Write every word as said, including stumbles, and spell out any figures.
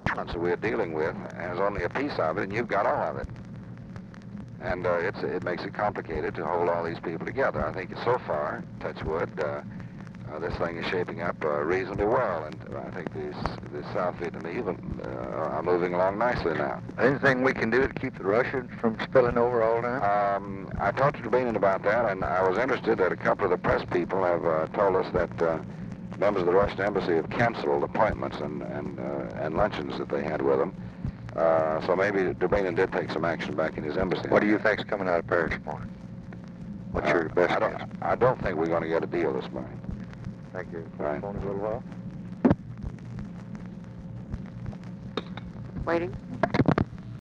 that we're dealing with has only a piece of it, and you've got all of it. And uh, it's, it makes it complicated to hold all these people together. I think so far, touch wood, uh, uh, this thing is shaping up uh, reasonably well, and I think these, the South Vietnamese uh, are moving along nicely now. Anything we can do to keep the Russians from spilling over all that? Um, I talked to Dubinin about that, and I was interested that a couple of the press people have uh, told us that uh, members of the Russian embassy have canceled appointments and, and, uh, and luncheons that they had with them. Uh, so maybe Dubinin did take some action back in his embassy. What do you think's coming out of Paris tomorrow? What's uh, your best I don't, guess? I don't think we're going to get a deal this morning. Thank you. Right. Phone a little while. Waiting.